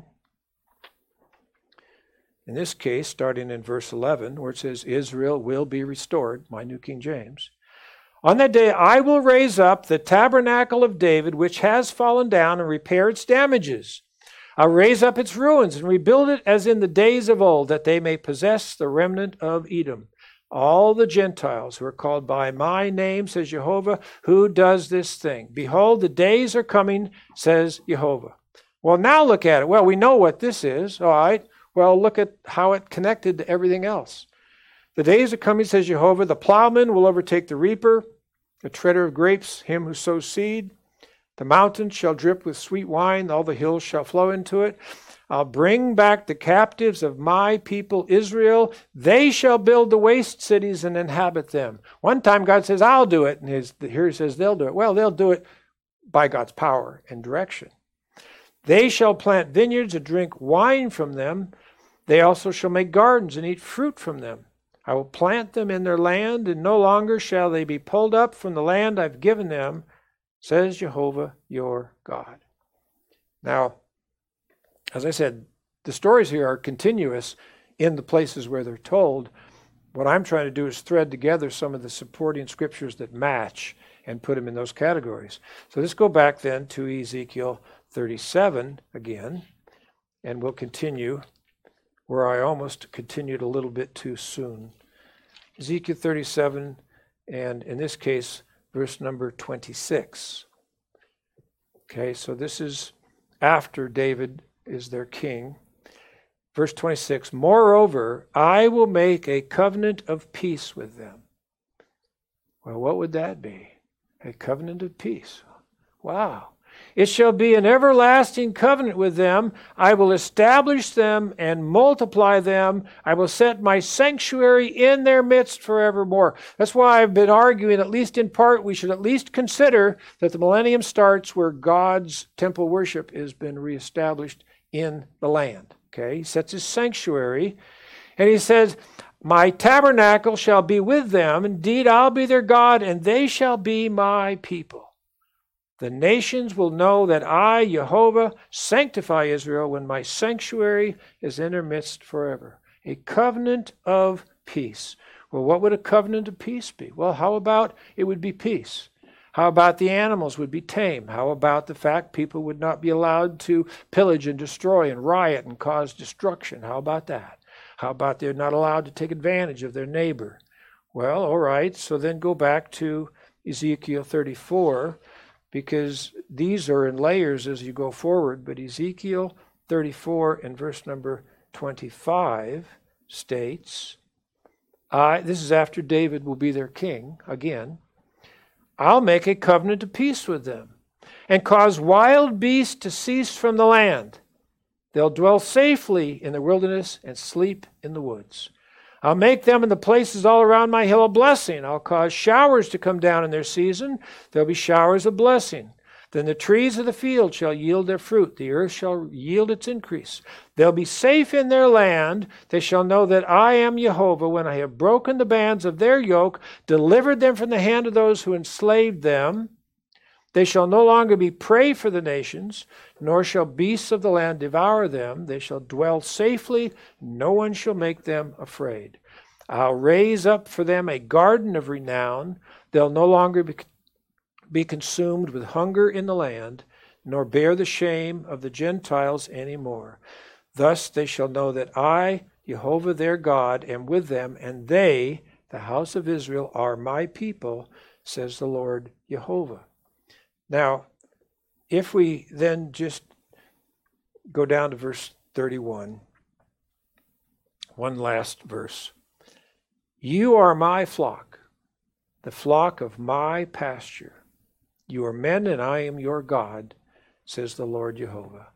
in this case, starting in verse 11, where it says, Israel will be restored, my New King James. On that day I will raise up the tabernacle of David, which has fallen down, and repair its damages. I'll raise up its ruins and rebuild it as in the days of old, that they may possess the remnant of Edom. All the Gentiles who are called by my name, says Jehovah, who does this thing. Behold, the days are coming, says Jehovah. Well, now look at it. Well, we know what this is, all right. Well, look at how it connected to everything else. The days are coming, says Jehovah, the plowman will overtake the reaper, the treader of grapes, him who sows seed. The mountains shall drip with sweet wine, all the hills shall flow into it. I'll bring back the captives of my people Israel. They shall build the waste cities and inhabit them. One time God says, I'll do it. And here he says, they'll do it. Well, they'll do it by God's power and direction. They shall plant vineyards and drink wine from them. They also shall make gardens and eat fruit from them. I will plant them in their land, and no longer shall they be pulled up from the land I've given them, says Jehovah your God. Now, as I said, the stories here are continuous in the places where they're told. What I'm trying to do is thread together some of the supporting scriptures that match and put them in those categories. So let's go back then to Ezekiel 37 again, and we'll continue where I almost continued a little bit too soon. Ezekiel 37, and in this case, verse number 26. Okay, so this is after David is their king. Verse 26, moreover, I will make a covenant of peace with them. Well, what would that be? A covenant of peace. Wow. It shall be an everlasting covenant with them. I will establish them and multiply them. I will set my sanctuary in their midst forevermore. That's why I've been arguing, at least in part, we should at least consider that the millennium starts where God's temple worship has been reestablished in the land. Okay, he sets his sanctuary, and he says, my tabernacle shall be with them. Indeed, I'll be their God, and they shall be my people. The nations will know that I, Jehovah, sanctify Israel when my sanctuary is in their midst forever. A covenant of peace. Well, what would a covenant of peace be? Well, how about it would be peace? How about the animals would be tame? How about the fact people would not be allowed to pillage and destroy and riot and cause destruction? How about that? How about they're not allowed to take advantage of their neighbor? Well, all right, so then go back to Ezekiel 34, because these are in layers as you go forward. But Ezekiel 34 and verse number 25 states, this is after David will be their king again, I'll make a covenant of peace with them and cause wild beasts to cease from the land. They'll dwell safely in the wilderness and sleep in the woods. I'll make them in the places all around my hill a blessing. I'll cause showers to come down in their season. There'll be showers of blessing. Then the trees of the field shall yield their fruit. The earth shall yield its increase. They'll be safe in their land. They shall know that I am Jehovah when I have broken the bands of their yoke, delivered them from the hand of those who enslaved them. They shall no longer be prey for the nations, nor shall beasts of the land devour them. They shall dwell safely. No one shall make them afraid. I'll raise up for them a garden of renown. They'll no longer be consumed with hunger in the land, nor bear the shame of the Gentiles any more. Thus they shall know that I, Jehovah their God, am with them, and they, the house of Israel, are my people, says the Lord Jehovah. Now, if we then just go down to verse 31, one last verse. You are my flock, the flock of my pasture. You are men, and I am your God, says the Lord Jehovah.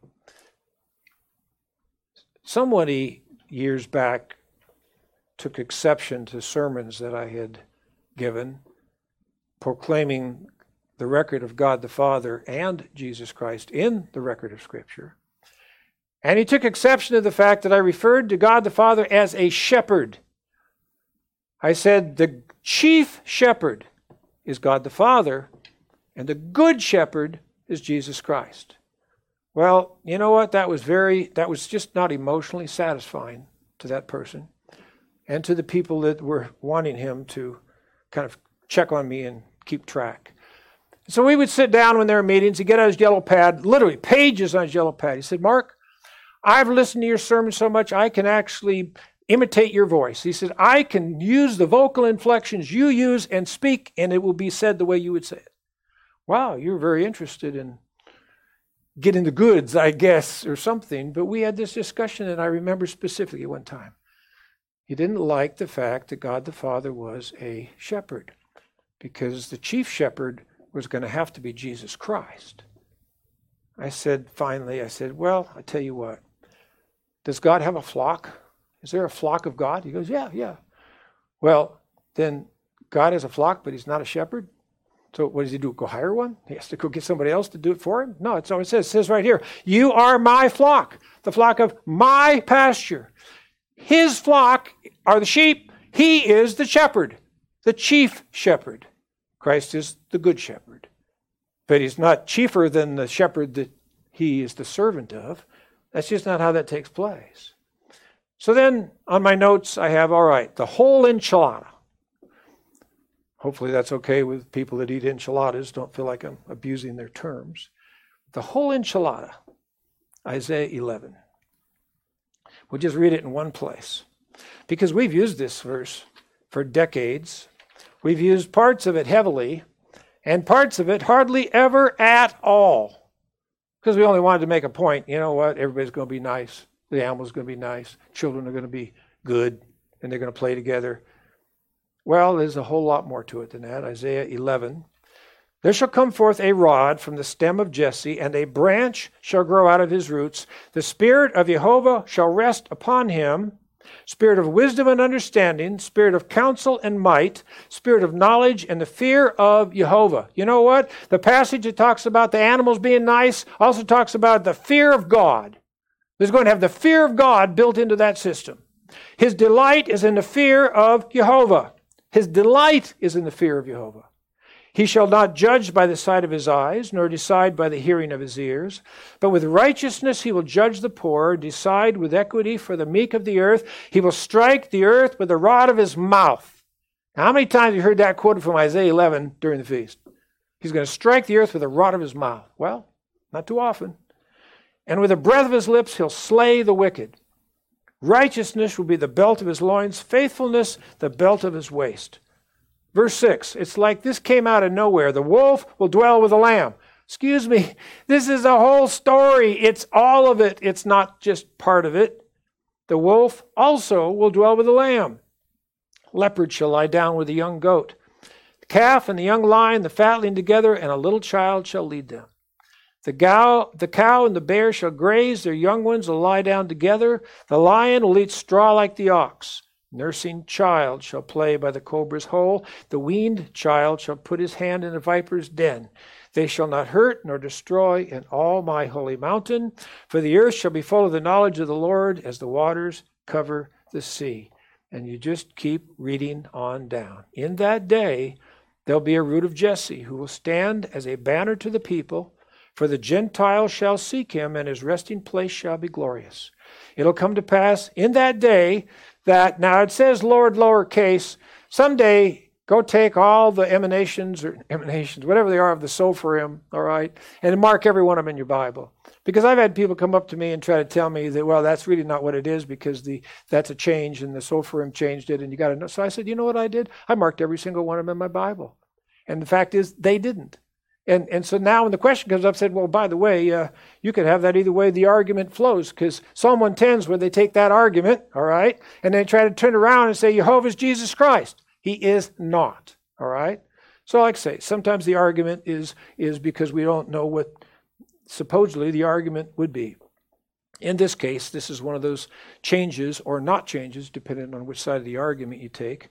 Somebody years back took exception to sermons that I had given, proclaiming the record of God the Father and Jesus Christ in the record of Scripture. And he took exception to the fact that I referred to God the Father as a shepherd. I said the chief shepherd is God the Father, and the good shepherd is Jesus Christ. Well, you know what? That was just not emotionally satisfying to that person and to the people that were wanting him to kind of check on me and keep track. So we would sit down when there were meetings. He'd get out his yellow pad, literally pages on his yellow pad. He said, Mark, I've listened to your sermon so much, I can actually imitate your voice. He said, I can use the vocal inflections you use and speak, and it will be said the way you would say it. Wow, you're very interested in getting the goods, I guess, or something. But we had this discussion, and I remember specifically one time. He didn't like the fact that God the Father was a shepherd, because the chief shepherd was going to have to be Jesus Christ. I said, well, I tell you what. Does God have a flock? Is there a flock of God? He goes, yeah. Well, then God has a flock, but he's not a shepherd. So what does he do? Go hire one? He has to go get somebody else to do it for him? No, it's all it says. It says right here, you are my flock, the flock of my pasture. His flock are the sheep. He is the shepherd, the chief shepherd. Christ is the good shepherd. But he's not chiefer than the shepherd that he is the servant of. That's just not how that takes place. So then on my notes I have, all right, the whole enchilada. Hopefully that's okay with people that eat enchiladas. Don't feel like I'm abusing their terms. The whole enchilada, Isaiah 11. We'll just read it in one place. Because we've used this verse for decades. We've used parts of it heavily and parts of it hardly ever at all. Because we only wanted to make a point. You know what? Everybody's going to be nice. The animal's going to be nice. Children are going to be good. And they're going to play together. Well, there's a whole lot more to it than that. Isaiah 11. There shall come forth a rod from the stem of Jesse, and a branch shall grow out of his roots. The Spirit of Jehovah shall rest upon him. Spirit of wisdom and understanding, spirit of counsel and might, spirit of knowledge and the fear of Jehovah. You know what? The passage that talks about the animals being nice also talks about the fear of God. There's going to have the fear of God built into that system. His delight is in the fear of Jehovah. His delight is in the fear of Jehovah. He shall not judge by the sight of his eyes, nor decide by the hearing of his ears. But with righteousness he will judge the poor, decide with equity for the meek of the earth. He will strike the earth with the rod of his mouth. Now, how many times have you heard that quoted from Isaiah 11 during the feast? He's going to strike the earth with the rod of his mouth. Well, not too often. And with the breath of his lips he'll slay the wicked. Righteousness will be the belt of his loins, faithfulness the belt of his waist. Verse 6, it's like this came out of nowhere. The wolf will dwell with the lamb. Excuse me, this is a whole story. It's all of it. It's not just part of it. The wolf also will dwell with the lamb. Leopard shall lie down with the young goat. The calf and the young lion, the fatling together, and a little child shall lead them. The cow and the bear shall graze, their young ones will lie down together. The lion will eat straw like the ox. Nursing child shall play by the cobra's hole. The weaned child shall put his hand in the viper's den. They shall not hurt nor destroy in all my holy mountain, for the earth shall be full of the knowledge of the Lord as the waters cover the sea. And you just keep reading on down. In that day, there'll be a root of Jesse who will stand as a banner to the people. For the Gentiles shall seek him, and his resting place shall be glorious. It'll come to pass in that day that, now it says Lord lowercase, someday go take all the emanations, whatever they are, of the Sophorim, all right, and mark every one of them in your Bible. Because I've had people come up to me and try to tell me that, well, that's really not what it is because that's a change and the Sophorim changed it and you got to know. So I said, you know what I did? I marked every single one of them in my Bible. And the fact is, they didn't. And so now when the question comes up, I said, well, by the way, you could have that either way the argument flows, because Psalm 110 is where they take that argument, all right, and they try to turn around and say, Jehovah is Jesus Christ. He is not, all right? So like I say, sometimes the argument is because we don't know what supposedly the argument would be. In this case, this is one of those changes or not changes, depending on which side of the argument you take,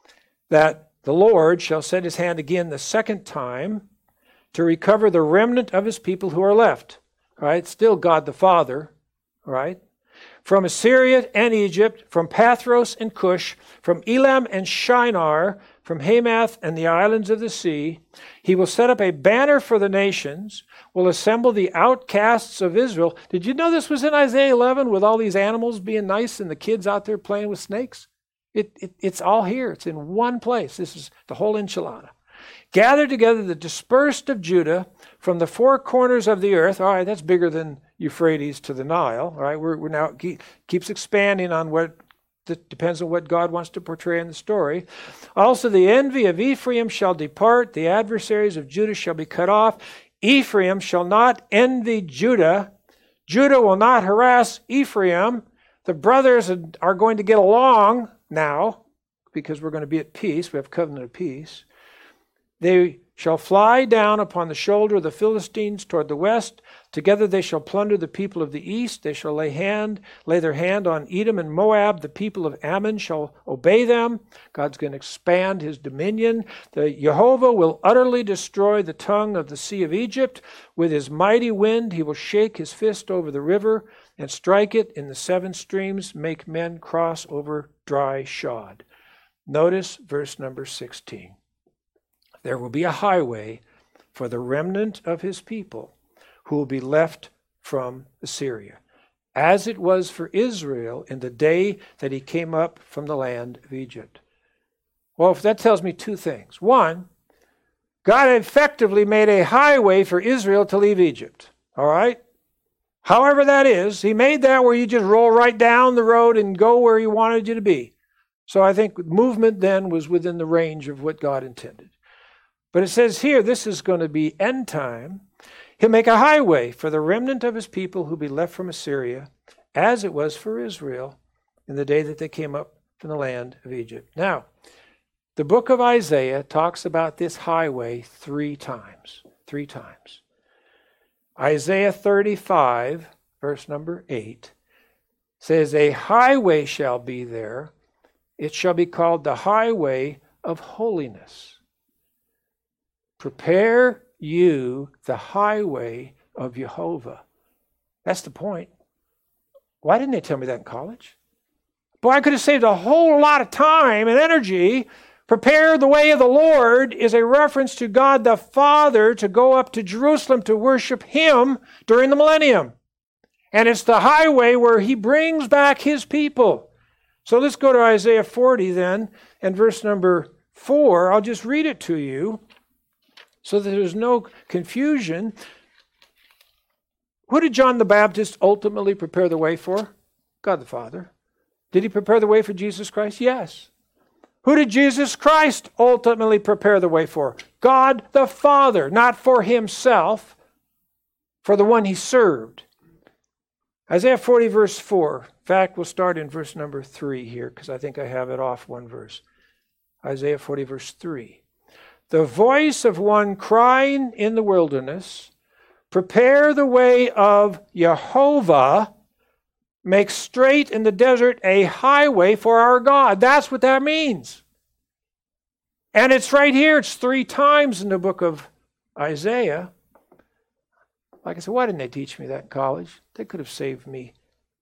that the Lord shall set his hand again the second time to recover the remnant of his people who are left. Right? Still God the Father, right? From Assyria and Egypt, from Pathros and Cush, from Elam and Shinar, from Hamath and the islands of the sea. He will set up a banner for the nations, will assemble the outcasts of Israel. Did you know this was in Isaiah 11 with all these animals being nice and the kids out there playing with snakes? It's all here. It's in one place. This is the whole enchilada. Gather together the dispersed of Judah from the four corners of the earth. All right, that's bigger than Euphrates to the Nile. All right, we're now keeps expanding on what depends on what God wants to portray in the story. Also, the envy of Ephraim shall depart; the adversaries of Judah shall be cut off. Ephraim shall not envy Judah. Judah will not harass Ephraim. The brothers are going to get along now because we're going to be at peace. We have covenant of peace. They shall fly down upon the shoulder of the Philistines toward the west. Together they shall plunder the people of the east. They shall lay their hand on Edom and Moab. The people of Ammon shall obey them. God's going to expand his dominion. Jehovah will utterly destroy the tongue of the sea of Egypt. With his mighty wind he will shake his fist over the river and strike it in the 7 streams, make men cross over dry shod. Notice verse number 16. There will be a highway for the remnant of his people who will be left from Assyria, as it was for Israel in the day that he came up from the land of Egypt. Well, that tells me 2 things. One, God effectively made a highway for Israel to leave Egypt. All right? However that is, he made that where you just roll right down the road and go where he wanted you to be. So I think movement then was within the range of what God intended. But it says here, this is going to be end time. He'll make a highway for the remnant of his people who be left from Assyria, as it was for Israel in the day that they came up from the land of Egypt. Now, the book of Isaiah talks about this highway 3 times. 3 times. Isaiah 35, verse number 8, says, a highway shall be there. It shall be called the highway of holiness. Prepare you the highway of Jehovah. That's the point. Why didn't they tell me that in college? Boy, I could have saved a whole lot of time and energy. Prepare the way of the Lord is a reference to God the Father to go up to Jerusalem to worship him during the millennium. And it's the highway where he brings back his people. So let's go to Isaiah 40 then, and verse number 4. I'll just read it to you so that there's no confusion. Who did John the Baptist ultimately prepare the way for? God the Father. Did he prepare the way for Jesus Christ? Yes. Who did Jesus Christ ultimately prepare the way for? God the Father, not for himself, for the one he served. Isaiah 40 verse 4. In fact, we'll start in verse number 3 here because I think I have it off one verse. Isaiah 40 verse 3. The voice of one crying in the wilderness, prepare the way of Jehovah, make straight in the desert a highway for our God. That's what that means. And it's right here. It's 3 times in the book of Isaiah. Like I said, why didn't they teach me that in college? They could have saved me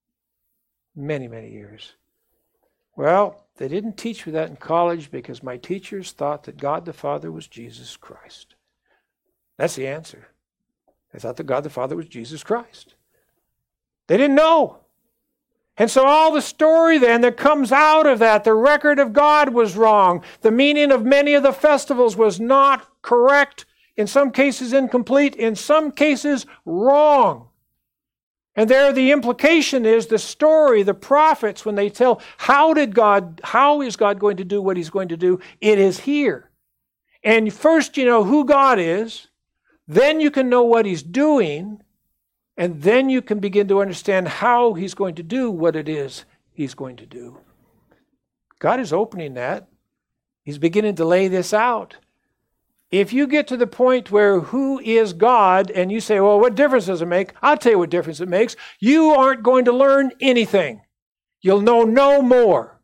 many, many years. Well, they didn't teach me that in college because my teachers thought that God the Father was Jesus Christ. That's the answer. They thought that God the Father was Jesus Christ. They didn't know. And so all the story then that comes out of that, the record of God was wrong. The meaning of many of the festivals was not correct. In some cases incomplete. In some cases wrong. And there the implication is the story, the prophets, when they tell how is God going to do what he's going to do, it is here. And first you know who God is, then you can know what he's doing, and then you can begin to understand how he's going to do what it is he's going to do. God is opening that. He's beginning to lay this out. If you get to the point where who is God and you say, well, what difference does it make? I'll tell you what difference it makes. You aren't going to learn anything. You'll know no more.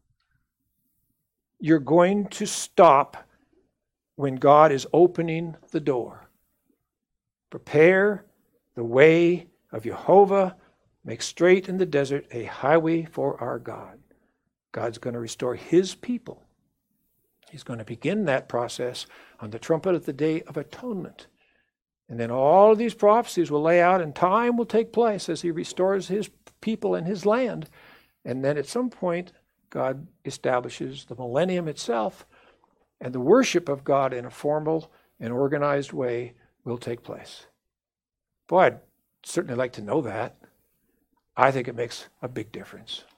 You're going to stop when God is opening the door. Prepare the way of Jehovah. Make straight in the desert a highway for our God. God's going to restore his people. He's going to begin that process on the trumpet of the Day of Atonement. And then all of these prophecies will lay out and time will take place as he restores his people and his land. And then at some point, God establishes the millennium itself, and the worship of God in a formal and organized way will take place. Boy, I'd certainly like to know that. I think it makes a big difference.